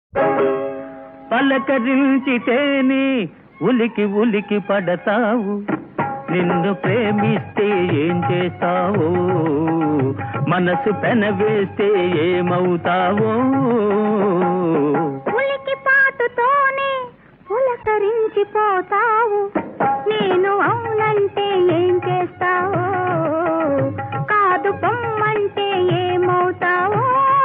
పలకరించితేనే ఉలికి ఉలికి పడతావు, నిన్ను ప్రేమిస్తే ఏం చేస్తావో, మనసు పెనవేస్తే ఏమవుతావో. ఉలికి పాటుతోనే పులకరించిపోతావు, నేను అవునంటే ఏం చేస్తావో, కాదు పొమ్మంటే ఏమవుతావో.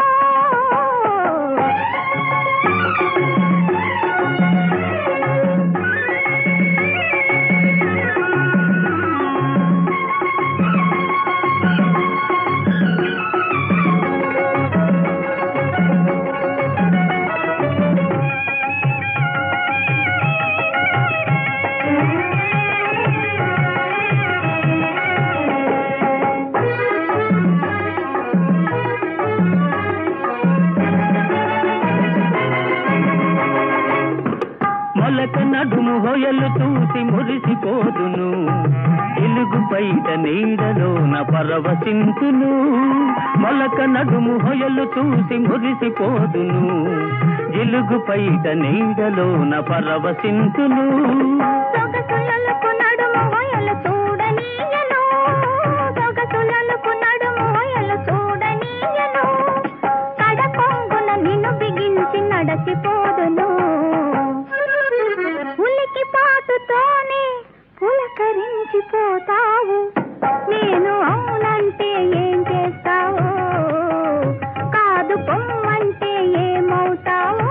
మొలక నడుము హొయలు చూసి మురిసిపోదును, ఇలుగు బయట నీడలోన పరవశించును. మొలక నడుము హొయలు చూసి మురిసిపోదును, ఇలుగు బయట నీడలోన పరవశించును. సొగసులకు నడుము హొయలు చూడనీయను, సొగసులకు నడుము హొయలు చూడనీయను, కడకొంగున నిన్ను బిగించి నడచిపోదును. ఉలికి పాటుతోనే పులకరించిపోతావు, నేను అవునంటే ఏం చేస్తావో, కాదు పొమ్మంటే ఏమవుతావో.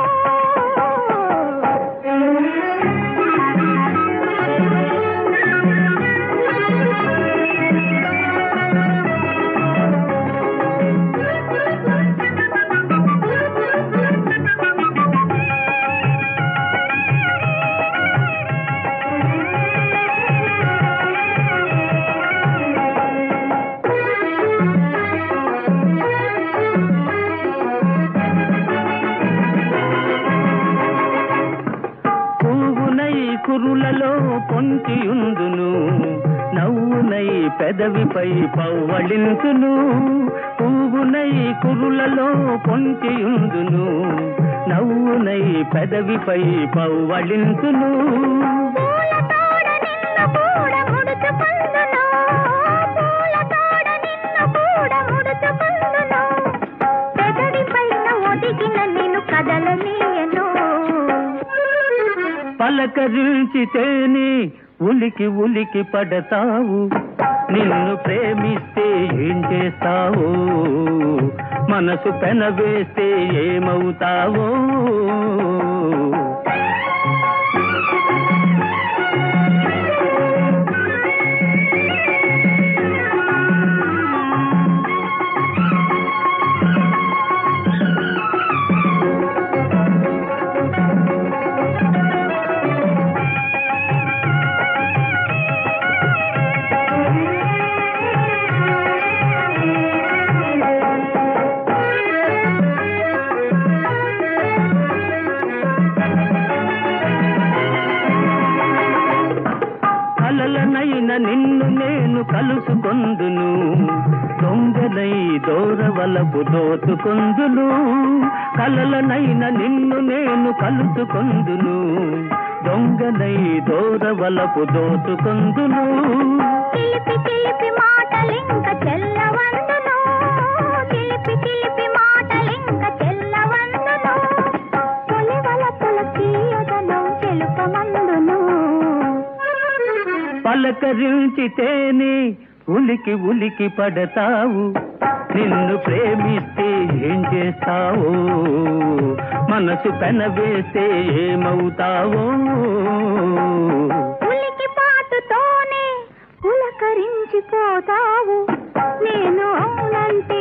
కురులలో పొంచియుందును, నవ్వునై పెదవిపై పవ్వళించును. పువ్వునై కురులలో పొంచియుందును, నవ్వునై పెదవిపై పవ్వళించును. పలకరించితేనే ఉలికి ఉలికి పడతావు, నిన్ను ప్రేమిస్తే ఏం చేస్తావో, మనసు పెనవేస్తే ఏమవుతావో. కలలనైన నిన్ను నేను కలుసుకొందును, దొంగనై దూరవలపు దోచుకొందును. కలలనైన నిన్ను నేను కలుసుకొందును, దొంగనై దూరవలపు దోచుకొందును. చిలిపి చిలిపి మాటలింక చెల్లవందును, చిలిపి చిలిపి మాటలింక చెల్లవందును, తొలివలపుల తీయదనం చెలుపమందును. పలకరించితేనే ఉలికి ఉలికి పడతావు, నిన్ను ప్రేమిస్తే ఏం చేస్తావో, మనసు పెనవేస్తే ఏమవుతావో. ఉలికి పాటుతోనే పులకరించిపోతావు, నేను అవునంటే